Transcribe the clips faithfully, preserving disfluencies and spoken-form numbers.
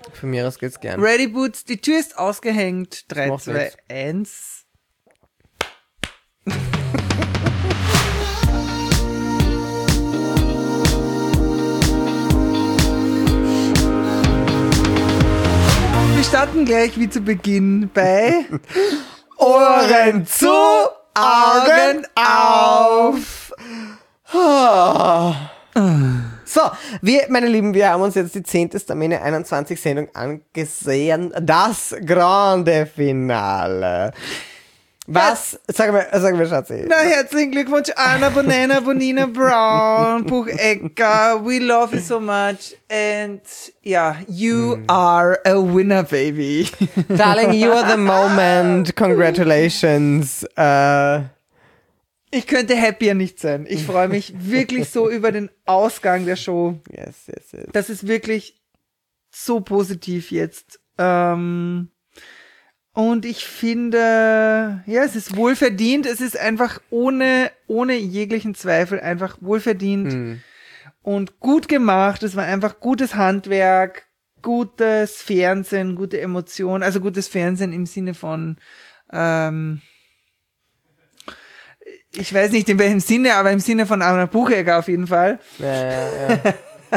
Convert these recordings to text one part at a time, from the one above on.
Von mir aus geht's gern. Ready Boots, die Tür ist ausgehängt. drei, zwei, eins. Wir starten gleich wie zu Beginn bei Ohren zu, Augen auf. So, wir, meine Lieben, wir haben uns jetzt die zehnte Stamina einundzwanzig Sendung angesehen. Das grande Finale. Was? Sag mal, sag mal, Schatzi. Na, herzlichen Glückwunsch, Anna Bonena, Bonina Brown, Buchecker. We love you so much. And yeah, you mm. are a winner, baby. Darling, you are the moment. Congratulations. Uh, Ich könnte happier nicht sein. Ich freue mich wirklich so über den Ausgang der Show. Yes, yes, yes. Das ist wirklich so positiv jetzt. Ähm, und ich finde, ja, es ist wohlverdient. Es ist einfach ohne, ohne jeglichen Zweifel einfach wohlverdient hm. und gut gemacht. Es war einfach gutes Handwerk, gutes Fernsehen, gute Emotionen. Also gutes Fernsehen im Sinne von, ähm, ich weiß nicht in welchem Sinne, aber im Sinne von Anna Buchecker auf jeden Fall. Ja, ja, ja.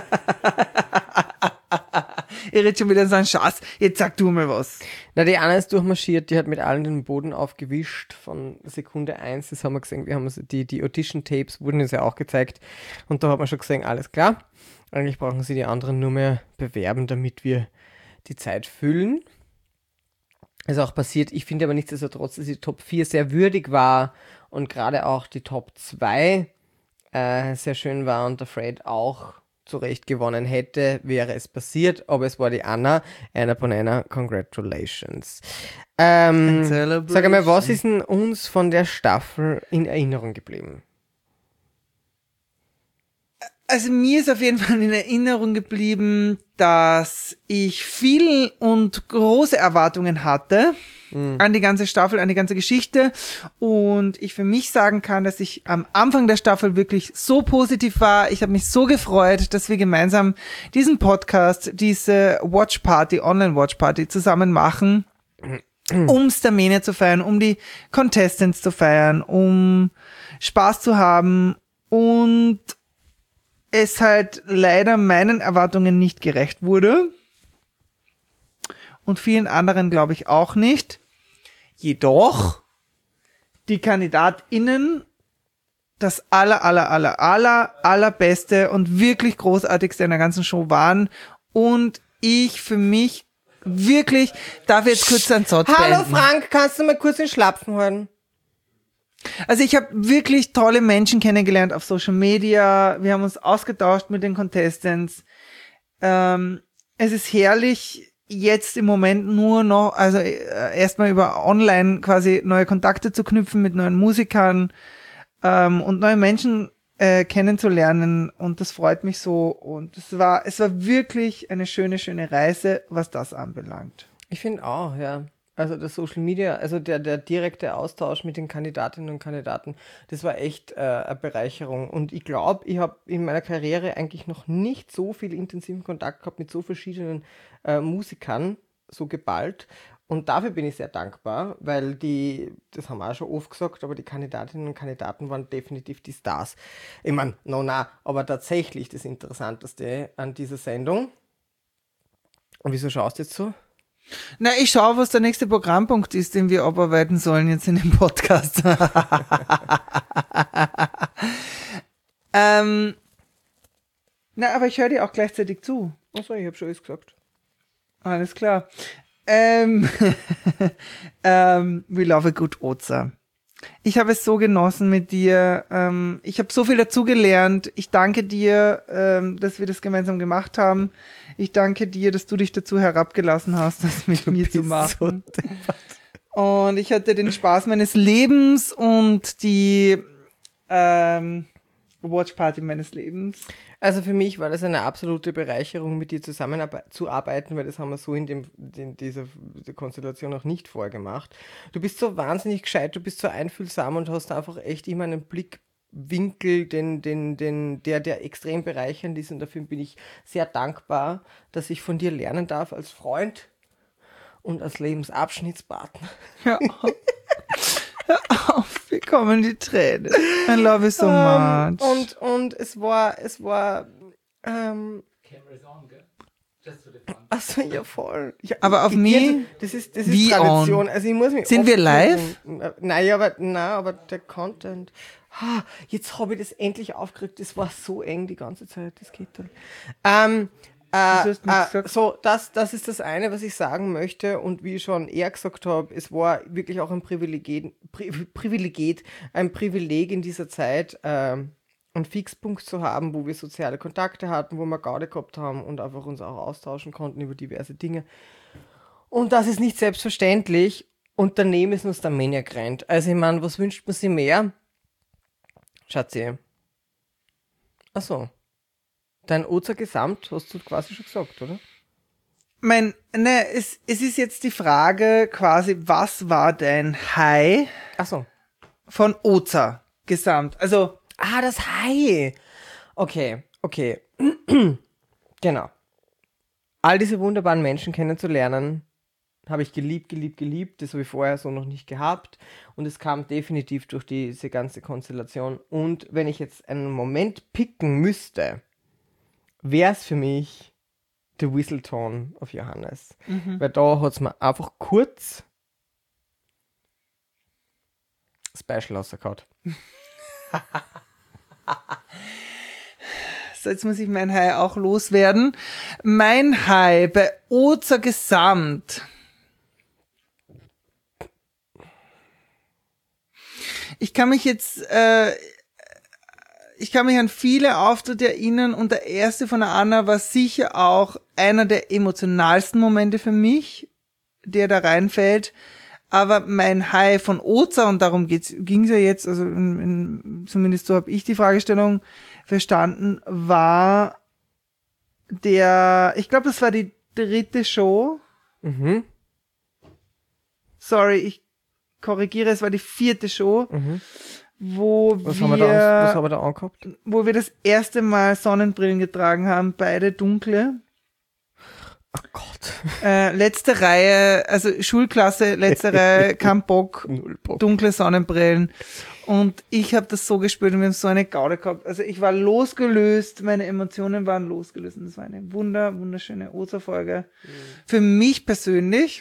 Ich rede schon wieder so einen Schatz. Jetzt sag du mal was. Na, die Anna ist durchmarschiert, die hat mit allen den Boden aufgewischt von Sekunde eins. Das haben wir gesehen. Wir haben uns die, die Audition-Tapes wurden uns ja auch gezeigt. Und da hat man schon gesehen, alles klar. Eigentlich brauchen sie die anderen nur mehr bewerben, damit wir die Zeit füllen. Ist auch passiert. Ich finde aber nichtsdestotrotz, dass die Top vier sehr würdig war und gerade auch die Top zwei äh, sehr schön war und der Fred auch zu Recht gewonnen hätte, wäre es passiert, aber es war die Anna. Anna Bonena, congratulations. Ähm, sag einmal, was ist denn uns von der Staffel in Erinnerung geblieben? Also mir ist auf jeden Fall in Erinnerung geblieben, dass ich viel und große Erwartungen hatte mhm. an die ganze Staffel, an die ganze Geschichte und ich für mich sagen kann, dass ich am Anfang der Staffel wirklich so positiv war. Ich habe mich so gefreut, dass wir gemeinsam diesen Podcast, diese Watch Party, Online Watch Party zusammen machen, mhm. um Stamina zu feiern, um die Contestants zu feiern, um Spaß zu haben und es halt leider meinen Erwartungen nicht gerecht wurde und vielen anderen glaube ich auch nicht. Jedoch die KandidatInnen das aller, aller, aller, aller, allerbeste und wirklich großartigste in der ganzen Show waren und ich für mich wirklich, darf ich jetzt kurz einen Satz Hallo beenden? Frank, kannst du mal kurz den Schlapfen hören? Also ich habe wirklich tolle Menschen kennengelernt auf Social Media. Wir haben uns ausgetauscht mit den Contestants. Ähm, es ist herrlich, jetzt im Moment nur noch, also äh, erstmal über online quasi neue Kontakte zu knüpfen mit neuen Musikern ähm, und neue Menschen äh, kennenzulernen. Und das freut mich so. Und es war, es war wirklich eine schöne, schöne Reise, was das anbelangt. Ich finde auch, ja. Also das Social Media, also der, der direkte Austausch mit den Kandidatinnen und Kandidaten, das war echt äh, eine Bereicherung. Und ich glaube, ich habe in meiner Karriere eigentlich noch nicht so viel intensiven Kontakt gehabt mit so verschiedenen äh, Musikern, so geballt. Und dafür bin ich sehr dankbar, weil die, das haben wir auch schon oft gesagt, aber die Kandidatinnen und Kandidaten waren definitiv die Stars. Ich meine, no, na, aber tatsächlich das Interessanteste an dieser Sendung. Und wieso schaust du jetzt so? Na, ich schaue, was der nächste Programmpunkt ist, den wir abarbeiten sollen jetzt in dem Podcast. ähm, na, aber ich höre dir auch gleichzeitig zu. Achso, ich habe schon alles gesagt. Alles klar. Ähm, ähm, we love a good Oza. Ich habe es so genossen mit dir. Ähm, ich habe so viel dazugelernt. Ich danke dir, ähm, dass wir das gemeinsam gemacht haben. Ich danke dir, dass du dich dazu herabgelassen hast, das mit du mir zu machen. So und ich hatte den Spaß meines Lebens und die ähm, Watch Party meines Lebens. Also für mich war das eine absolute Bereicherung, mit dir zusammenzuarbeiten, weil das haben wir so in, dem, in dieser Konstellation noch nicht vorgemacht. Du bist so wahnsinnig gescheit, du bist so einfühlsam und hast einfach echt immer einen Blick Winkel, den, den, den, der, der extrem bereichernd ist. Und dafür bin ich sehr dankbar, dass ich von dir lernen darf als Freund und als Lebensabschnittspartner. Ja. Hör auf, wir kommen die Tränen. I love you so Ähm, much. und, und es war, es war, ähm, Camera's on, gell? Just for the fun. achso, ja voll. Ja, Aber auf ich- mich? Das ist, das ist Wie Tradition. on? Also ich muss mich Sind oft wir live? mit- Nein, aber, nein, aber der Content. Ah, jetzt habe ich das endlich aufgerückt. Das war so eng die ganze Zeit. Das geht doch. Ähm, äh, hast du nichts äh, gesagt? so, das, das ist das eine, was ich sagen möchte. Und wie ich schon eher gesagt habe, es war wirklich auch ein Privileg, Pri Privileg, ein Privileg in dieser Zeit, ähm, einen Fixpunkt zu haben, wo wir soziale Kontakte hatten, wo wir Garde gehabt haben und einfach uns auch austauschen konnten über diverse Dinge. Und das ist nicht selbstverständlich. Und daneben ist uns der Maniac rennt. Also ich meine, was wünscht man sich mehr? Schatzi. Achso. Dein Ozer Gesamt hast du quasi schon gesagt, oder? Mein, ne, es, es ist jetzt die Frage quasi, was war dein High Achso. von Oza gesamt? Also, Ah, das Hai. Okay, okay. Genau. All diese wunderbaren Menschen kennenzulernen, habe ich geliebt, geliebt, geliebt. Das habe ich vorher so noch nicht gehabt. Und es kam definitiv durch diese ganze Konstellation. Und wenn ich jetzt einen Moment picken müsste, wäre es für mich der Whistletone auf Johannes. Weil da hat es mir einfach kurz Special rausgehauen. so jetzt muss ich mein High auch loswerden. Mein High bei Oza gesamt. Ich kann mich jetzt, äh, ich kann mich an viele Auftritte erinnern und der erste von der Anna war sicher auch einer der emotionalsten Momente für mich, der da reinfällt. Aber mein High von Oza, und darum ging es ja jetzt, also in, in, zumindest so habe ich die Fragestellung verstanden, war der, ich glaube, das war die dritte Show. Mhm. Sorry, ich korrigiere, es war die vierte Show, Mhm. wo Was, wir, haben wir da, was haben wir da angehabt? wo wir das erste Mal Sonnenbrillen getragen haben, beide dunkle. Oh Gott. Äh, letzte Reihe, also Schulklasse, letzte Reihe, kein Bock, Null Bock. dunkle Sonnenbrillen. Und ich habe das so gespürt und wir haben so eine Gaude gehabt. Also ich war losgelöst, meine Emotionen waren losgelöst. Und das war eine wunder, wunderschöne Ozer-Folge. Mhm. Für mich persönlich.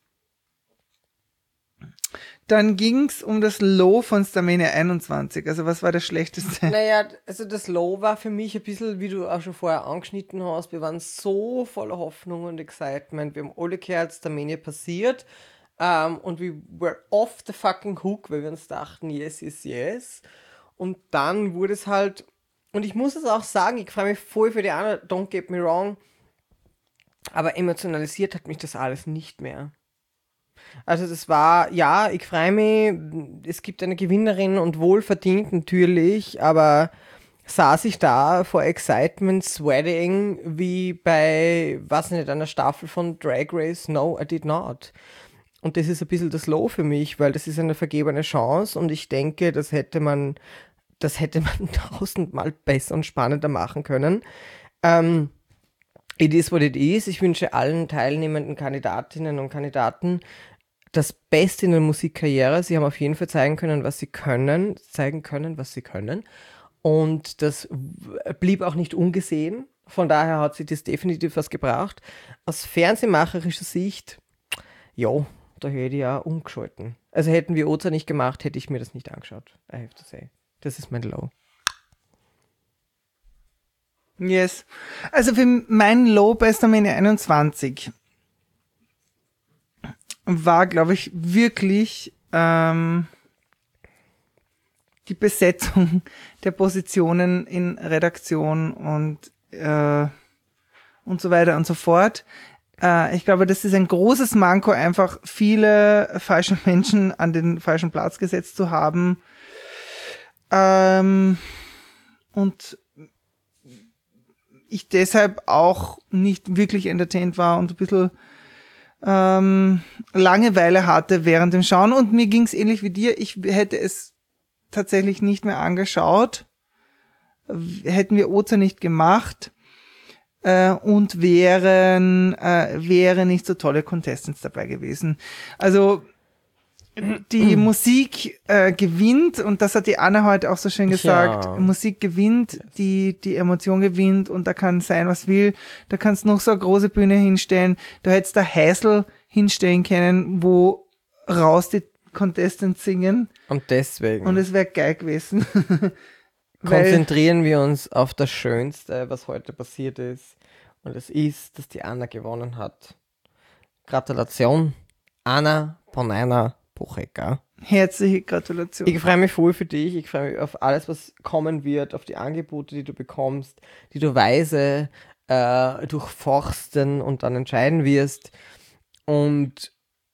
Dann ging's um das Low von Starmania einundzwanzig. Also was war das Schlechteste? Naja, also das Low war für mich ein bisschen, wie du auch schon vorher angeschnitten hast, wir waren so voller Hoffnung und Excitement. Wir haben alle gehört, Starmania passiert. Um, und wir were off the fucking hook, weil wir uns dachten, yes, yes, yes. Und dann wurde es halt, und ich muss es auch sagen, ich freue mich voll für die anderen, don't get me wrong, aber emotionalisiert hat mich das alles nicht mehr. Also das war, ja, ich freue mich, es gibt eine Gewinnerin und wohlverdient natürlich, aber saß ich da vor Excitement sweating wie bei, was nicht, einer Staffel von Drag Race? No, I did not. Und das ist ein bisschen das Low für mich, weil das ist eine vergebene Chance und ich denke, das hätte man, das hätte man tausendmal besser und spannender machen können. Ähm, it is what it is. Ich wünsche allen teilnehmenden Kandidatinnen und Kandidaten das Beste in der Musikkarriere. Sie haben auf jeden Fall zeigen können, was sie können, zeigen können, was sie können. Und das blieb auch nicht ungesehen. Von daher hat sie das definitiv was gebracht. Aus fernsehmacherischer Sicht, ja, da hätte ich ja umgeschalten. Also hätten wir Oza nicht gemacht, hätte ich mir das nicht angeschaut. I have to say. Das ist mein Low. Yes. Also für mein Low bei Starmania einundzwanzig war, glaube ich, wirklich ähm, die Besetzung der Positionen in Redaktion und äh, und so weiter und so fort. Äh, ich glaube, das ist ein großes Manko, einfach viele falsche Menschen an den falschen Platz gesetzt zu haben. Ähm, und ich deshalb auch nicht wirklich entertained war und ein bisschen ähm, Langeweile hatte während dem Schauen. Und mir ging es ähnlich wie dir. Ich hätte es tatsächlich nicht mehr angeschaut, hätten wir Ozer nicht gemacht äh, und wären äh, wäre nicht so tolle Contestants dabei gewesen. Also die mhm. Musik äh, gewinnt, und das hat die Anna heute auch so schön gesagt, ja. Musik gewinnt, yes. die die Emotion gewinnt, und da kann sein, was will. Da kannst du noch so eine große Bühne hinstellen. Du hättest da Häsl hinstellen können, wo raus die Contestants singen. Und deswegen. Und es wäre geil gewesen. Konzentrieren wir uns auf das Schönste, was heute passiert ist. Und es ist, dass die Anna gewonnen hat. Gratulation, Anna Ponaina Puchecker. Herzliche Gratulation. Ich freue mich voll für dich. Ich freue mich auf alles, was kommen wird, auf die Angebote, die du bekommst, die du weise äh, durchforsten und dann entscheiden wirst. Und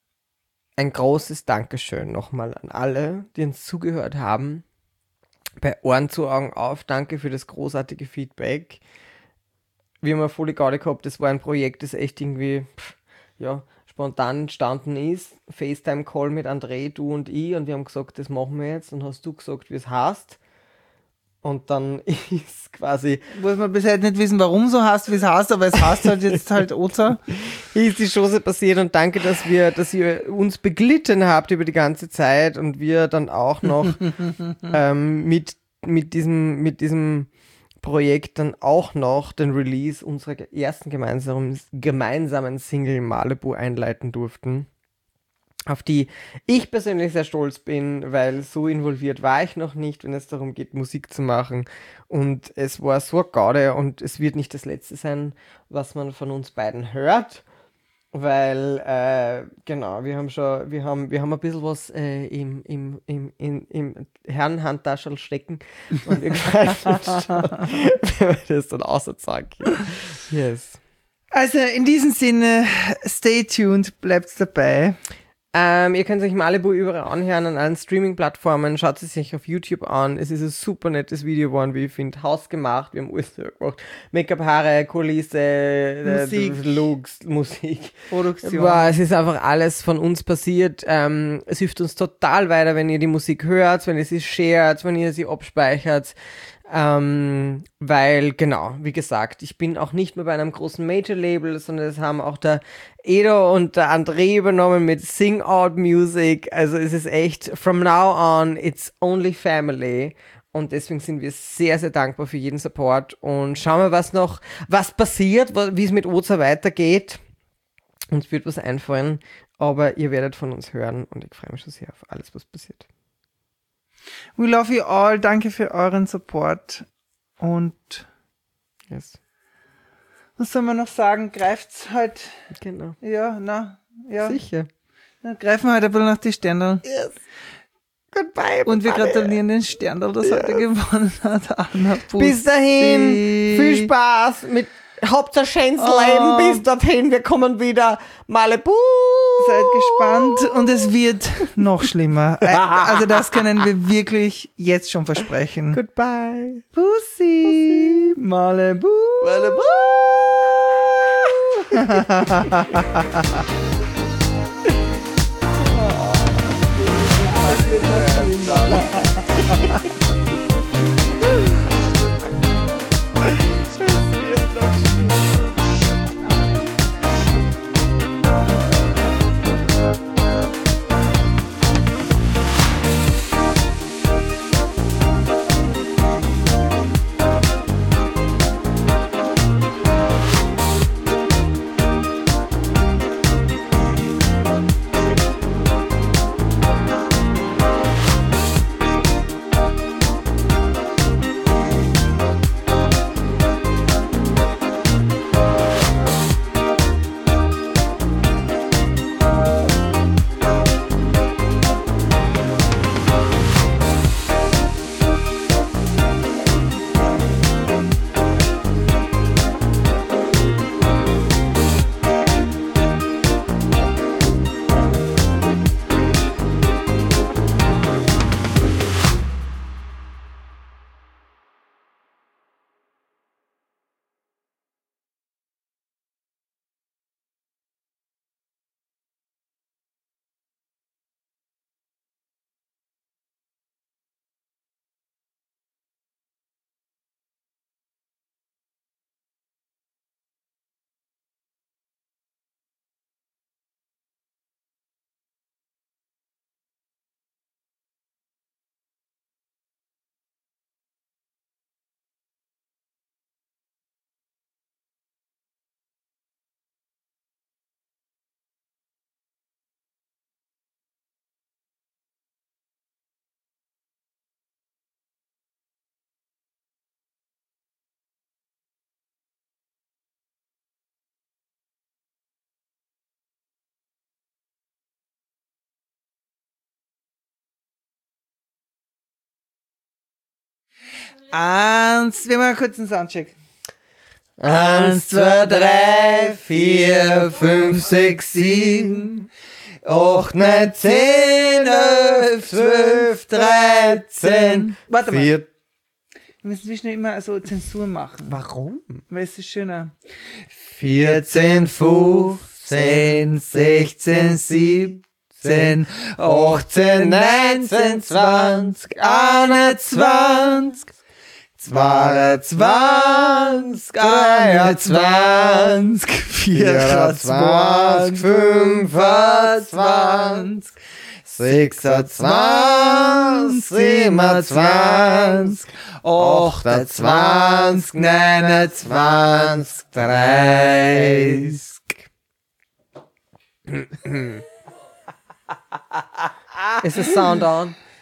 ein großes Dankeschön nochmal an alle, die uns zugehört haben. Bei Ohren zu Augen auf. Danke für das großartige Feedback. Wir haben eine volle Garde gehabt. Das war ein Projekt, das echt irgendwie, pff, ja, spontan entstanden ist. FaceTime-Call mit André, du und ich, und wir haben gesagt, das machen wir jetzt, und hast du gesagt, wie es heißt. Und dann ist quasi... Wo wir bis heute nicht wissen, warum so heißt, wie es heißt, aber es heißt halt jetzt halt Ozer. Ist die Chose passiert, und danke, dass wir, dass ihr uns beglitten habt über die ganze Zeit, und wir dann auch noch ähm, mit, mit diesem, mit diesem Projekt dann auch noch den Release unserer ersten gemeinsamen, gemeinsamen Single Malibu einleiten durften, auf die ich persönlich sehr stolz bin, weil so involviert war ich noch nicht, wenn es darum geht, Musik zu machen. Und es war so eine Gaude, und es wird nicht das Letzte sein, was man von uns beiden hört, weil, äh, genau, wir haben schon, wir haben, wir haben ein bisschen was äh, im, im, im, im, im Herrenhandtaschel stecken, und wir freuen uns schon, wenn wir das dann auszeigen. Yes. Also in diesem Sinne, stay tuned, bleibt dabei. Ähm, ihr könnt euch Malibu überall anhören, an allen Streaming-Plattformen. Schaut es sich auf YouTube an. Es ist ein super nettes Video geworden, wie ich finde. Hausgemacht, wir haben alles gemacht. Make-up, Haare, Kulisse, Musik, äh, Looks, Musik. Produktion. Wow, es ist einfach alles von uns passiert. Ähm, es hilft uns total weiter, wenn ihr die Musik hört, wenn ihr sie shared, wenn ihr sie abspeichert. Ähm, weil, genau, wie gesagt, ich bin auch nicht mehr bei einem großen Major-Label, sondern das haben auch der Edo und der André übernommen mit Sing Out Music. Also es ist echt, from now on, it's only family. Und deswegen sind wir sehr, sehr dankbar für jeden Support. Und schauen wir, was noch, was passiert, wie es mit Ozer weitergeht. Uns wird was einfallen, aber ihr werdet von uns hören, und ich freue mich schon sehr auf alles, was passiert. We love you all. Danke für euren Support. Und yes. Was soll man noch sagen? Greift's halt. Genau. Ja, na, ja. Sicher. Dann greifen wir halt ein bisschen nach die Sterndl. Yes. Goodbye. Und wir gratulieren den Sterndl, das yes. heute gewonnen hat. Anna, bis dahin. Viel Spaß mit Hauptsache schönes oh. Leben. Bis dorthin. Wir kommen wieder. Malibu. Seid gespannt, und es wird noch schlimmer. Also das können wir wirklich jetzt schon versprechen. Goodbye. Pussy. Pussy. Malibu. Malibu. Eins, wir machen kurz einen Soundcheck. Eins, zwei, drei, vier, fünf, sechs, sieben, acht, neun, zehn, elf, zwölf, dreizehn, Warte mal. vier. Wir müssen zwischendurch immer so Zensur machen, Warum? weil es ist schöner. vierzehn, fünfzehn, sechzehn, siebzehn, achtzehn, neunzehn, zwanzig, einundzwanzig, zweiundzwanzig, dreiundzwanzig, vierundzwanzig, fünfundzwanzig, sechsundzwanzig, siebenundzwanzig, achtundzwanzig, neunundzwanzig, dreißig. Ist das Sound on?